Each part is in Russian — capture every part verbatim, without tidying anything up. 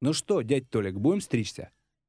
Ну что, дядь Толик, будем стричься?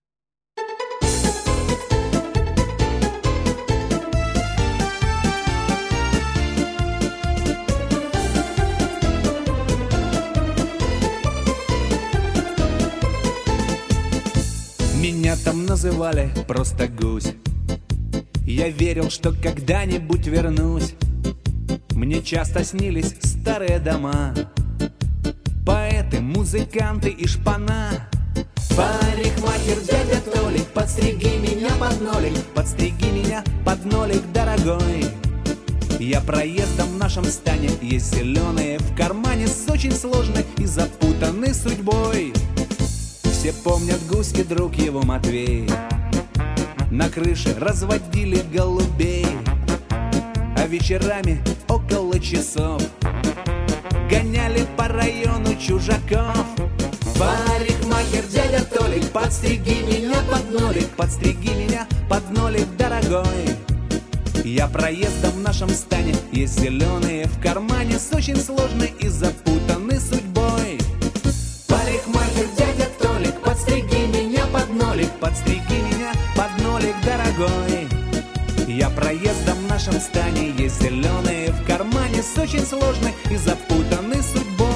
Меня там называли просто гусь. Я верил, что когда-нибудь вернусь. Мне часто снились старые дома, поэты, музыканты и шпана. Парикмахер, дядя Толик, подстриги меня под нолик, подстриги меня под нолик, дорогой. Я проездом в нашем стане, есть зеленые в кармане с очень сложной и запутанной судьбой. Все помнят гуськи, друг его Матвей, на крыше разводили голубей, а вечерами около часов гоняли по району чужаков. Парикмахер, дядя Толик, подстриги меня под нолик, подстриги меня под нолик, дорогой. Я проездом в нашем стане, есть зеленые в кармане с очень сложной и запутанной судьбой. Парикмахер, дядя Толик, подстриги меня под нолик, подстриги меня под нолик, дорогой. Я проездом в нашем стане, есть зеленые в кармане с очень сложной и запутанной судьбой.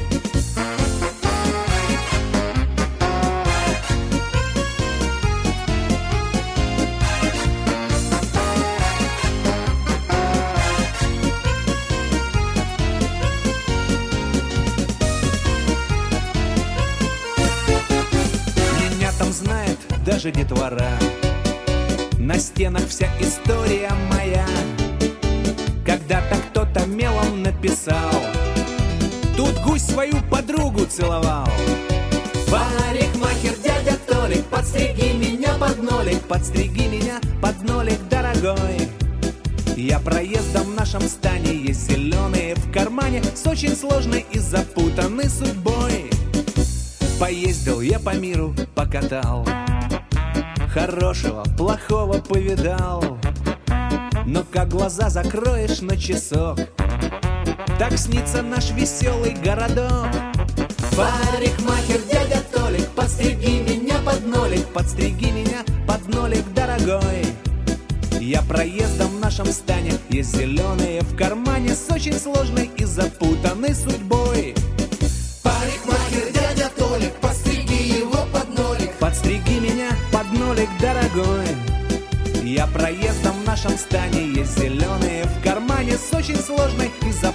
Меня там знает даже детвора, на стенах вся история моя. Когда-то кто-то мелом написал: тут гусь свою подругу целовал. Парикмахер, дядя Толик, подстриги меня под нолик, подстриги меня под нолик, дорогой. Я проездом в нашем стане, есть зеленые в кармане с очень сложной и запутанной судьбой. Поездил я по миру, покатал, хорошего, плохого повидал. Но как глаза закроешь на часок, так снится наш веселый городок. Парикмахер, дядя Толик, подстриги меня под нолик, подстриги меня под нолик, дорогой. Я проездом в нашем стане, есть зеленые в кармане с очень сложной и запутанной судьбой. Парикмахер, дядя Толик, подстриги его под нолик, подстриги меня под нолик, дорогой. Я проездом в нашем стане, есть зеленые в кармане с очень сложной и запутанной